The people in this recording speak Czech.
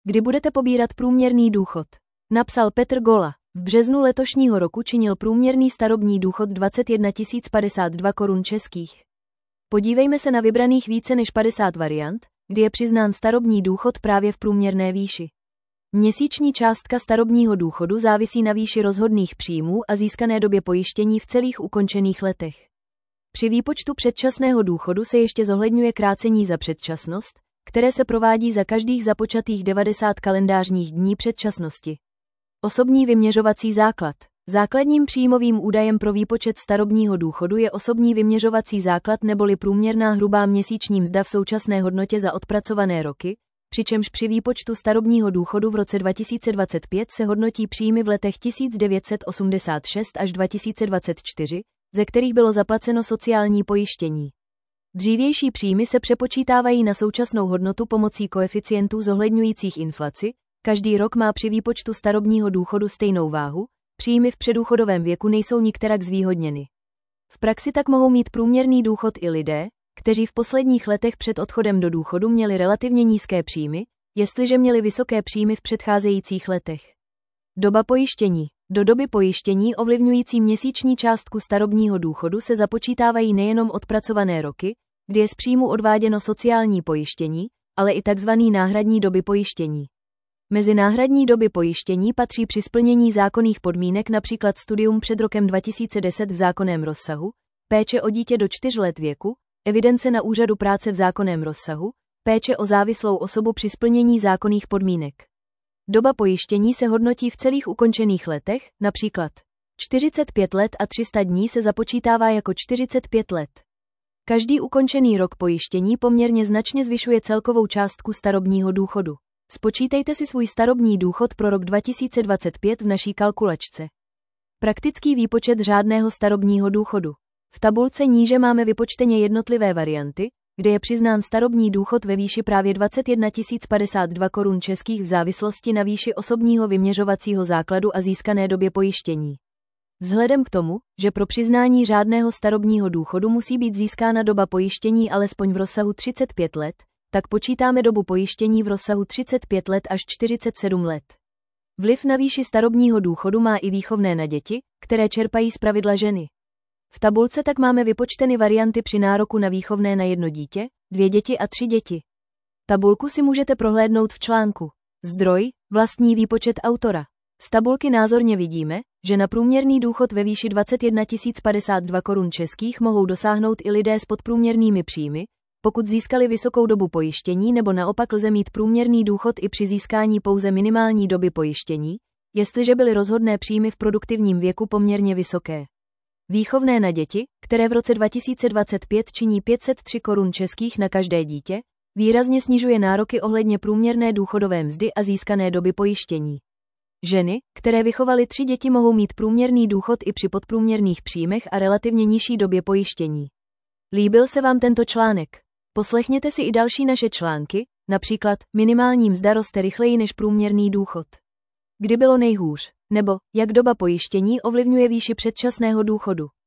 Kdy budete pobírat průměrný důchod? Napsal Petr Gola. V březnu letošního roku činil průměrný starobní důchod 21 052 korun českých. Podívejme se na vybraných více než 50 variant, kdy je přiznán starobní důchod právě v průměrné výši. Měsíční částka starobního důchodu závisí na výši rozhodných příjmů a získané době pojištění v celých ukončených letech. Při výpočtu předčasného důchodu se ještě zohledňuje krácení za předčasnost, které se provádí za každých započatých 90 kalendářních dní předčasnosti. Osobní vyměřovací základ. Základním příjmovým údajem pro výpočet starobního důchodu je osobní vyměřovací základ neboli průměrná hrubá měsíční mzda v současné hodnotě za odpracované roky, přičemž při výpočtu starobního důchodu v roce 2025 se hodnotí příjmy v letech 1986 až 2024, ze kterých bylo zaplaceno sociální pojištění. Dřívější příjmy se přepočítávají na současnou hodnotu pomocí koeficientů zohledňujících inflaci, každý rok má při výpočtu starobního důchodu stejnou váhu, příjmy v předdůchodovém věku nejsou nikterak zvýhodněny. V praxi tak mohou mít průměrný důchod i lidé, kteří v posledních letech před odchodem do důchodu měli relativně nízké příjmy, jestliže měli vysoké příjmy v předcházejících letech. Doba pojištění. Do doby pojištění ovlivňující měsíční částku starobního důchodu se započítávají nejenom odpracované roky, kdy je z příjmu odváděno sociální pojištění, ale i tzv. Náhradní doby pojištění. Mezi náhradní doby pojištění patří při splnění zákonných podmínek například studium před rokem 2010 v zákonném rozsahu, péče o dítě do 4 let věku, evidence na úřadu práce v zákonném rozsahu, péče o závislou osobu při splnění zákonných podmínek. Doba pojištění se hodnotí v celých ukončených letech, například 45 let a 300 dní se započítává jako 45 let. Každý ukončený rok pojištění poměrně značně zvyšuje celkovou částku starobního důchodu. Spočítejte si svůj starobní důchod pro rok 2025 v naší kalkulačce. Praktický výpočet řádného starobního důchodu. V tabulce níže máme vypočteně jednotlivé varianty, kde je přiznán starobní důchod ve výši právě 21 052 korun českých v závislosti na výši osobního vyměřovacího základu a získané době pojištění. Vzhledem k tomu, že pro přiznání řádného starobního důchodu musí být získána doba pojištění alespoň v rozsahu 35 let, tak počítáme dobu pojištění v rozsahu 35 let až 47 let. Vliv na výši starobního důchodu má i výchovné na děti, které čerpají zpravidla ženy. V tabulce tak máme vypočteny varianty při nároku na výchovné na 1 dítě, 2 děti a 3 děti. Tabulku si můžete prohlédnout v článku. Zdroj, vlastní výpočet autora. Z tabulky názorně vidíme, že na průměrný důchod ve výši 21 052 korun českých mohou dosáhnout i lidé s podprůměrnými příjmy, pokud získali vysokou dobu pojištění, nebo naopak lze mít průměrný důchod i při získání pouze minimální doby pojištění, jestliže byly rozhodné příjmy v produktivním věku poměrně vysoké. Výchovné na děti, které v roce 2025 činí 503 korun českých na každé dítě, výrazně snižuje nároky ohledně průměrné důchodové mzdy a získané doby pojištění. Ženy, které vychovaly 3 děti, mohou mít průměrný důchod i při podprůměrných příjmech a relativně nižší době pojištění. Líbil se vám tento článek? Poslechněte si i další naše články, například minimální mzda roste rychleji než průměrný důchod. Kdy bylo nejhůř? Nebo jak doba pojištění ovlivňuje výši předčasného důchodu?